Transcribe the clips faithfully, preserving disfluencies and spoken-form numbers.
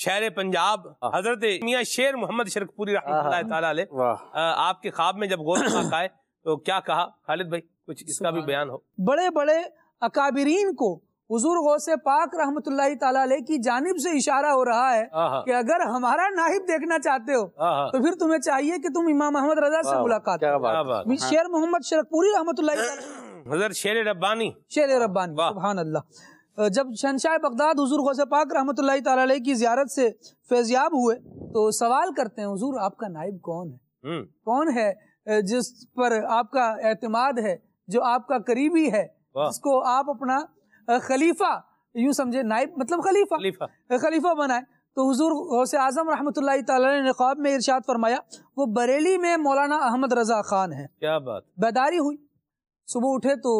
شہر پنجاب حضرت میاں شیر محمد شرکپوری رحمۃ اللہ تعالیٰ علیہ آپ کے خواب میں جب غوث پاک آئے تو کیا کہا؟ خالد بھائی کچھ اس کا بھی بیان ہو۔ بڑے بڑے اکابرین کو حضور غوث پاک رحمۃ اللہ تعالیٰ علیہ کی جانب سے اشارہ ہو رہا ہے کہ اگر ہمارا نائب دیکھنا چاہتے ہو تو پھر تمہیں چاہیے کہ تم امام احمد رضا سے ملاقات کرو۔ شیر محمد شرکپوری رحمۃ اللہ تعالیٰ، حضرت شیر ربانی، شیر ربانی، سبحان اللہ، جب شہنشاہ بغداد حضور غوث پاک رحمۃ اللہ تعالیٰ علیہ کی زیارت سے فیضیاب ہوئے تو سوال کرتے ہیں حضور آپ کا نائب کون ہے؟ کون ہے جس پر آپ کا اعتماد ہے، جو آپ کا قریبی ہے، جس کو آپ اپنا خلیفہ یوں سمجھے، نائب مطلب خلیفہ خلیفہ خلیفہ بنائے؟ تو حضور غوث اعظم رحمۃ اللہ تعالیٰ نے خواب میں ارشاد فرمایا وہ بریلی میں مولانا احمد رضا خان ہے۔ کیا بات! بیداری ہوئی، صبح اٹھے تو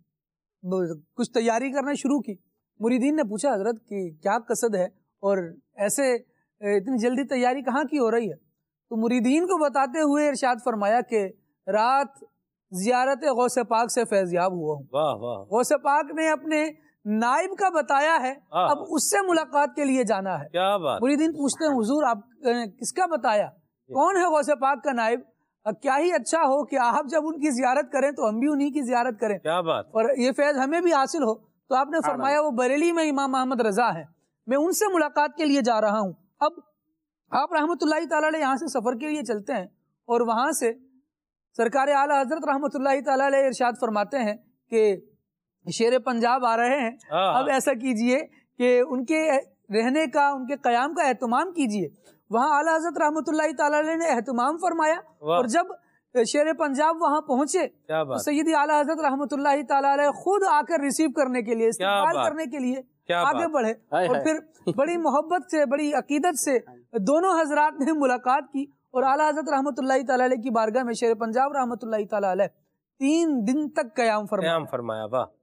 کچھ تیاری کرنا شروع کی۔ مریدین نے پوچھا حضرت کہ کیا قصد ہے اور ایسے اتنی جلدی تیاری کہاں کی ہو رہی ہے؟ تو مریدین کو بتاتے ہوئے ارشاد فرمایا کہ رات زیارت غوث پاک سے فیضیاب ہوا ہوں۔ واہ واہ! غوث پاک نے اپنے نائب کا بتایا ہے، اب اس سے ملاقات کے لیے جانا ہے۔ کیا بات! مریدین پوچھتے ہیں حضور آپ کس کا بتایا؟ کون ہے غوث پاک کا نائب؟ کیا ہی اچھا ہو کہ آپ جب ان کی زیارت کریں تو ہم بھی انہی کی زیارت کریں، کیا بات! اور یہ فیض ہمیں بھی حاصل ہو۔ تو آپ نے فرمایا وہ بریلی میں امام احمد رضا ہیں، میں ان سے ملاقات کے لیے جا رہا ہوں۔ اب آپ رحمۃ اللہ تعالیٰ علیہ یہاں سے سفر کے لیے چلتے ہیں اور وہاں سے سرکار اعلیٰ حضرت رحمۃ اللہ تعالیٰ علیہ ارشاد فرماتے ہیں کہ شیر پنجاب آ رہے ہیں، اب ایسا کیجئے کہ ان کے رہنے کا، ان کے قیام کا اہتمام کیجئے۔ وہاں اعلیٰ حضرت رحمۃ اللہ تعالیٰ علیہ نے اہتمام فرمایا، اور جب شیر پنجاب وہاں پہنچے تو سیدی اعلیٰ حضرت رحمۃ اللہ تعالیٰ علیہ خود آ کر ریسیو کرنے کے لیے، استقبال کرنے کے لیے آگے بڑھے، اور پھر بڑی محبت سے، بڑی عقیدت سے دونوں حضرات نے ملاقات کی، اور اعلیٰ حضرت رحمۃ اللہ تعالیٰ علیہ کی بارگاہ میں شیر پنجاب رحمۃ اللہ تعالیٰ علیہ تین دن تک قیام فرمایا۔ فرمایا واہ!